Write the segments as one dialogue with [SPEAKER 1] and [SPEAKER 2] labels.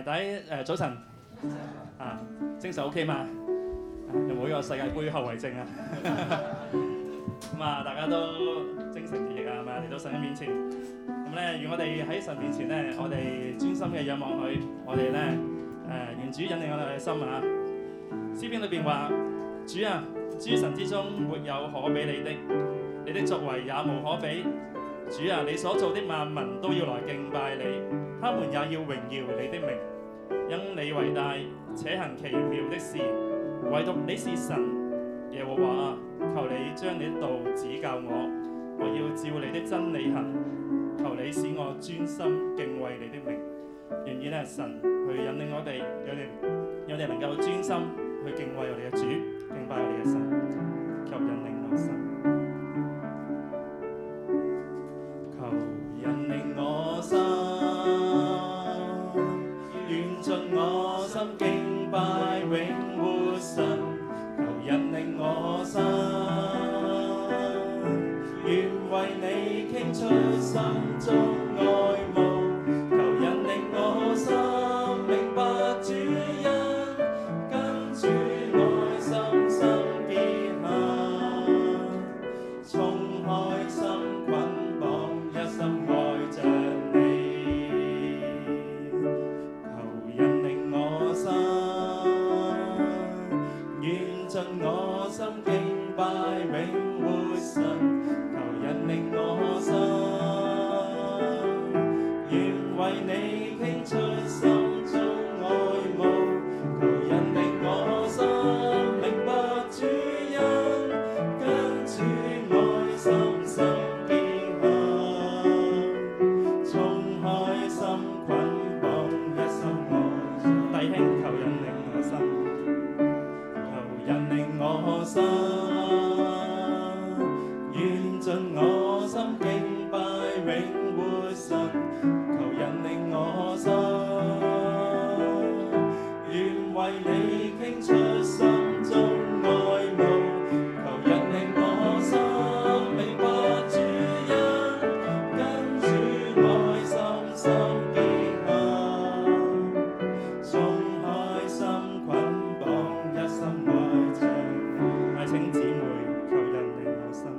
[SPEAKER 1] 大家早晨精神 OK 嘛？有冇呢個世界盃後遺症啊？咁大家都精神奕奕啊，係咪嚟到神嘅面前？咁咧，願我哋喺神面前咧，我哋專心嘅仰望佢，我哋咧願主引領我哋嘅心啊！詩篇裏邊話：主啊，諸神之中沒有可比你的，你的作為也無可比。主啊，你所造的萬民都要來敬拜你，他們也要榮耀你的名，因你為大，且行奇妙的事。唯獨你是神，耶和華啊，求你將你的道指教我，我要照你的真理行。求你使我專心敬畏你的名。願意咧，神去引領我哋，我哋能夠專心去敬畏我哋嘅主，敬拜我哋嘅神，求引領我心。引領我心，願盡我心敬拜永活神。求引領我心，願為你傾出心中愛慕。求引領我心，明白主恩，跟主愛深深結合，衝開心捆綁，一心愛着你。求引領我心，願盡我心敬拜永活神。求引領我心，願為你傾出心中愛慕。求引領我心，明白主恩，跟主愛深深結合，衝開心捆綁，一心愛着弟兄。求引領我心，求引領我心，願盡我心敬拜永活神。求引領我心，願為你傾出心中愛慕。求引領我心，明白主恩，跟主愛深深結合，衝開心捆綁，一心愛着你。弟兄姊妹，求引領我心。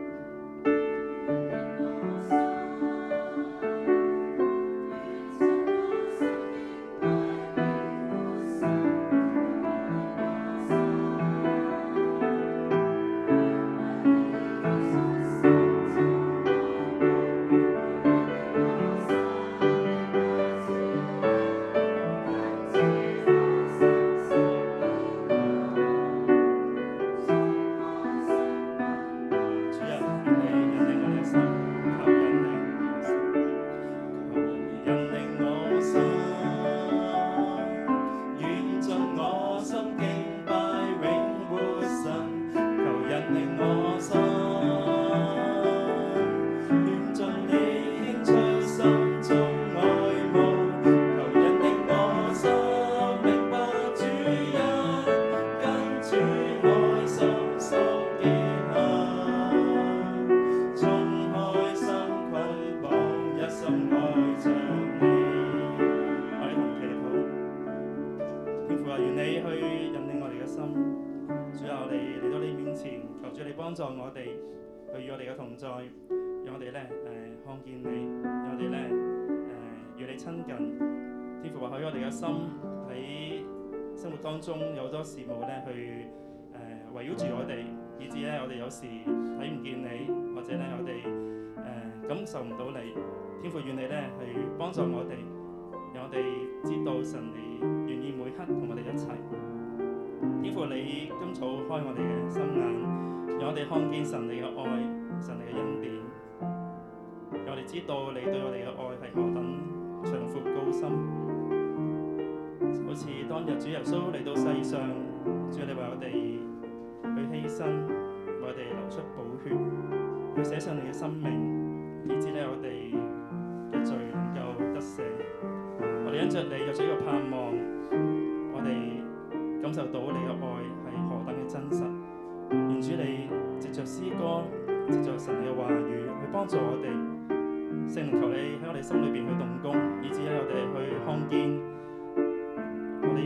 [SPEAKER 1] 幫助我哋去與我哋嘅同在，讓我哋咧看見你，讓我哋咧與你親近。天父話喺我哋嘅心喺生活當中有好多事務咧去圍繞住我哋，以致咧我哋有時睇唔見你，或者咧我哋感受唔到你。天父願你咧去幫助我哋，讓我哋知道神你願意每刻同我哋一齊。天父你今早開我哋嘅心眼，讓我哋看見神你嘅愛，神你嘅恩典，讓我哋知道你對我哋嘅愛係何等長闊高深。好似當日主耶穌嚟到世上，主你為我哋去犧牲，為我哋流出寶血，去寫上你嘅生命，以致咧我哋嘅罪能夠得赦。我哋因着你有咗呢個盼望，我哋感受到你嘅愛係何等嘅真實。願主你藉着詩歌，藉着神嘅話語去幫助我哋。聖靈求你喺我哋心裏邊去動工，以致咧我哋去看見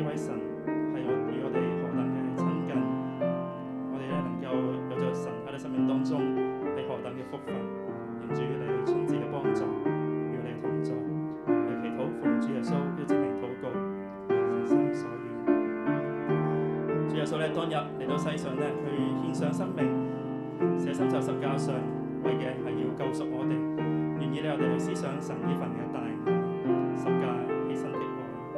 [SPEAKER 1] 呢位神係與我哋何等嘅親近，我哋咧能夠有咗神喺你生命當中係何等嘅福分，願主你親自嘅幫助，與你同在，嚟祈禱奉主耶穌嘅聖名禱告，心所願。主耶穌咧當日嚟到世上咧去獻上生命，捨身就十架上，為嘅係要救贖我哋，願意咧我哋去思想神呢份嘅大愛，十架犧牲的愛。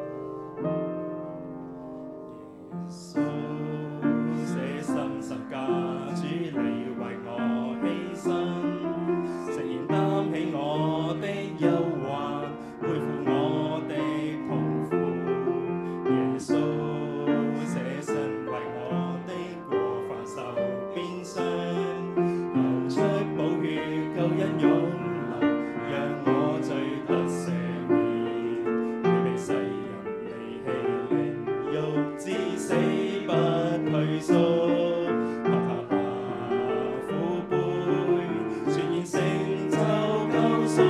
[SPEAKER 1] 耶穌捨身十架，主你為我犧牲，誠然擔起我的憂患，背負我的痛苦。耶穌捨身為我的過犯受鞭傷，流出寶血救恩湧流，讓我罪得赦免。你被世人離棄凌辱，至死不退縮。喝下那苦杯，全然成就救贖。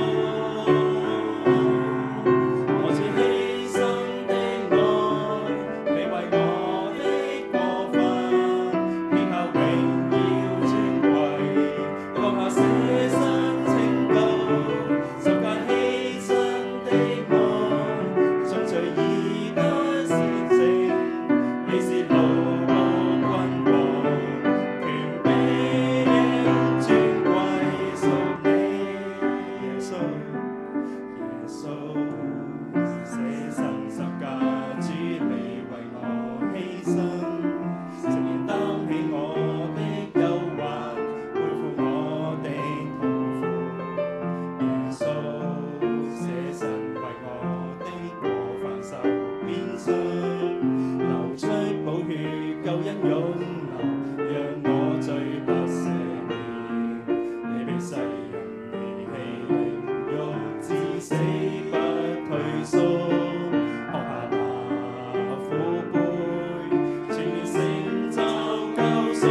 [SPEAKER 1] 我主犧牲的愛，你為我的過犯，獻下榮耀尊貴，降下捨身拯救，十架犧牲的愛，贖罪義得善成，你是路無君王，權柄尊貴屬你。耶穌，耶穌捨身十架，主你為我犧牲，誠然擔起我的憂患，背負我的痛苦。耶穌捨身為我的過犯受鞭傷，流出寶血救恩湧流，讓我罪得赦免。你被世人離棄凌辱，至死不退縮。喝下那苦杯，全然成就救贖。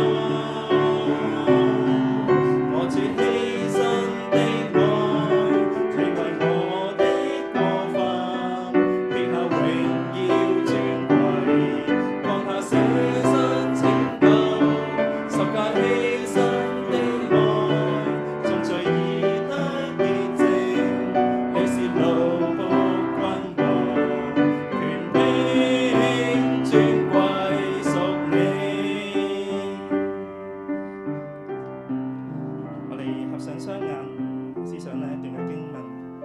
[SPEAKER 1] 我主犧牲的愛，你為我的過犯，獻下榮耀尊貴，降下捨身拯救，十架犧牲的愛，贖罪義得潔淨，你是路僕君王，權柄尊貴屬你。我哋合上雙眼，思想呢一段嘅經文。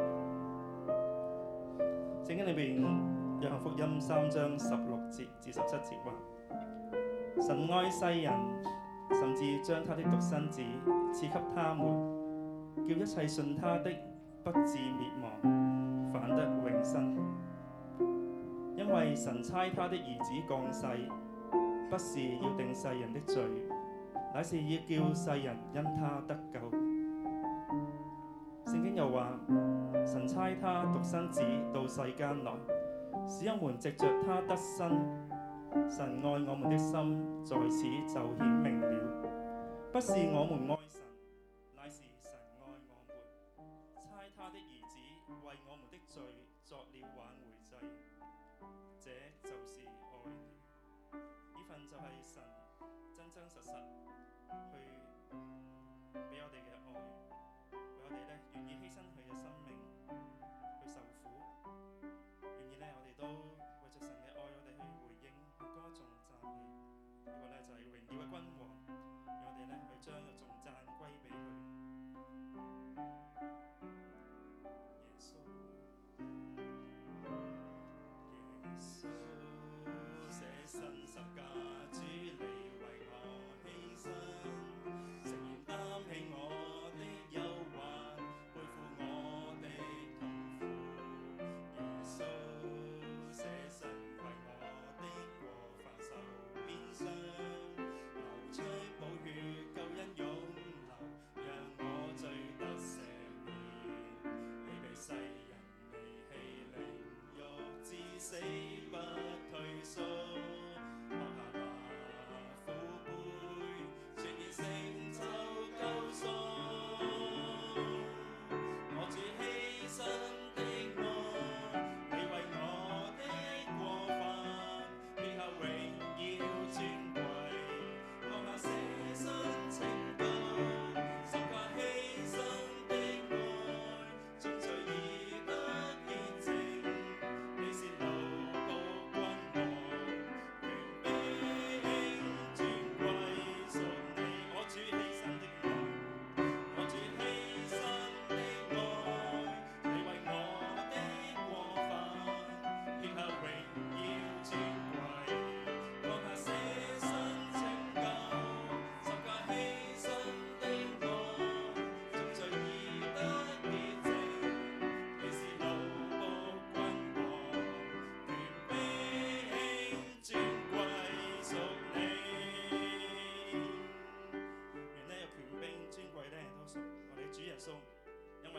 [SPEAKER 1] 聖經裏邊約翰福音3章16節至17節話：神愛世人，甚至將他的獨生子賜給他們，叫一切信他的不至滅亡，反得永生。因為神差他的兒子降世，不是要定世人的罪，乃是要叫世人因他得救。聖經又話，神差他獨生子到世間來，使我們藉着他得生。神愛我們的心在此就顯明了，不是我們愛神，乃是神愛我們，差他的兒子為我們的罪作了挽回祭，這就是愛了。呢份就係神真真實實去俾我哋嘅愛，為我哋咧願意犧牲佢嘅生命去受苦，願意咧我哋都為着神嘅愛，我哋去回應、去歌頌、讚美。呢個咧就係榮耀嘅君王，讓我哋咧去將個頌讚歸俾佢。耶穌，耶穌捨身十架，主你為我犧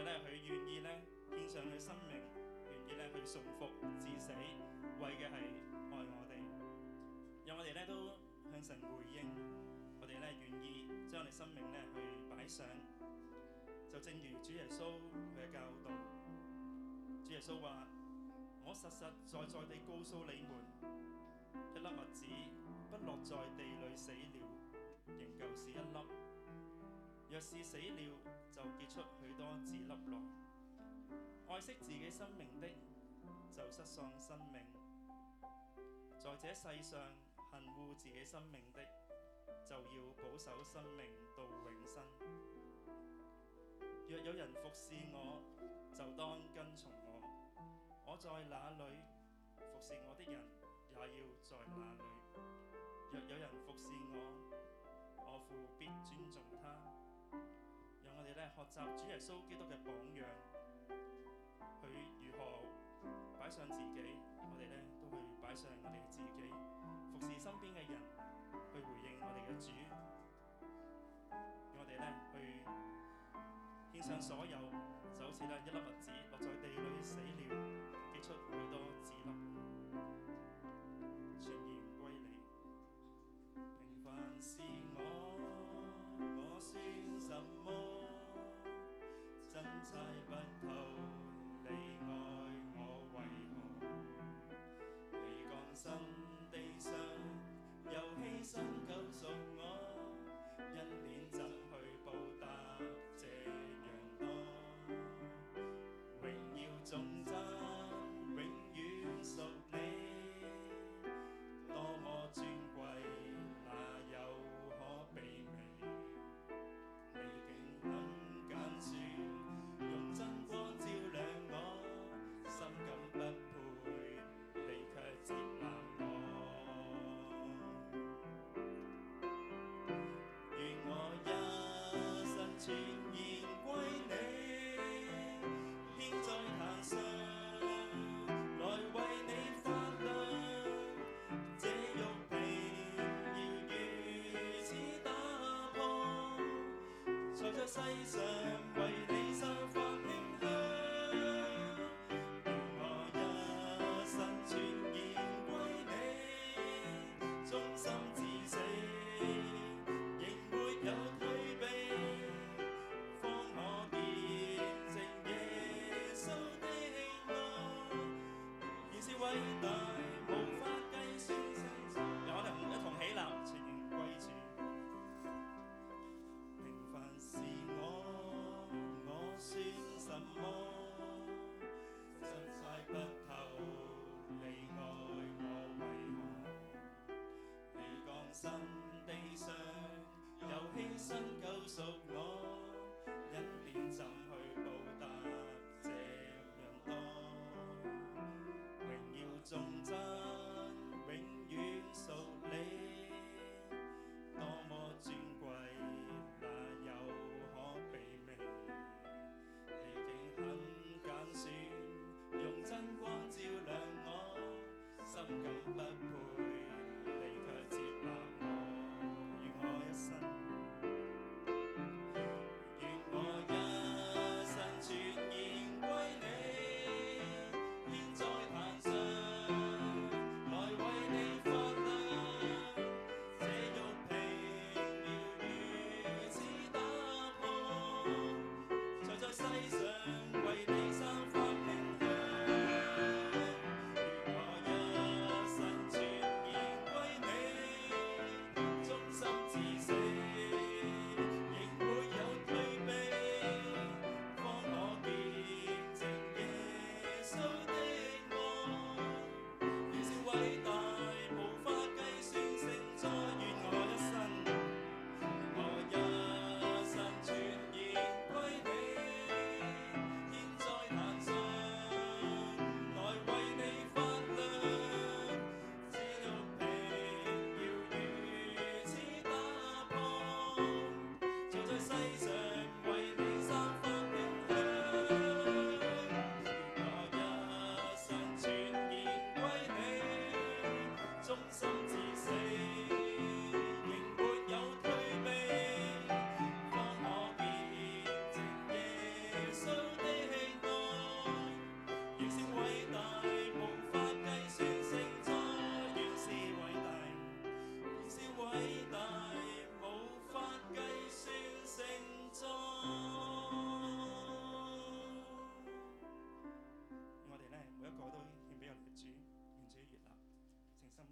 [SPEAKER 1] 為咧佢願意咧獻上佢生命，願意咧去順服至死，為嘅係愛我哋。讓我哋咧都向神回應，我哋咧願意將我哋生命咧去擺上，就正如主耶穌佢嘅教導。主耶穌話：我實實在在地告訴你們，一粒麥子不落在地裏死了，仍舊是一粒；若是死了，就結出許多子粒來。愛惜自己生命的，就失喪生命；在這世上恨惡自己生命的，就要保守生命到永生。若有人服侍我，就當跟從我。我在哪裏，服侍我的人也要在哪裏。若有人服侍我，我父必尊重他。讓我哋咧學習主耶穌基督嘅榜樣，佢如何擺上自己，我哋咧都去擺上我哋自己，服侍身邊嘅人，去回應我哋嘅主。讓我哋咧去獻上所有，就好似咧一粒麥子落在地裏死了，結出許多子粒，全然歸你。平凡是我算什麼？真猜不透你愛我為何？你降生地上，又犧牲救贖我，恩典怎去報答這樣多？榮耀頌讚永遠屬你，多麼尊貴，哪有可比美？你竟肯揀選，用真光照亮我，心感不配，你卻接納我。願我一生全然歸你，獻在壇上，來為你發亮。這玉瓶要如此打破，在這世上為你散發馨香。願我一生全然歸你，忠心至死，仍沒有退避，方可見證耶穌的愛，原是偉大，無法計算勝數。讓我哋一同起立，全然歸主。平凡是我算什麼？真猜不透你愛我為何？你降生地上，又犧牲救贖我，恩典怎去報答這樣多？榮耀頌讚永遠屬你，多麼尊貴，哪有可比美？你竟肯揀選，用真光照亮我，心感不配。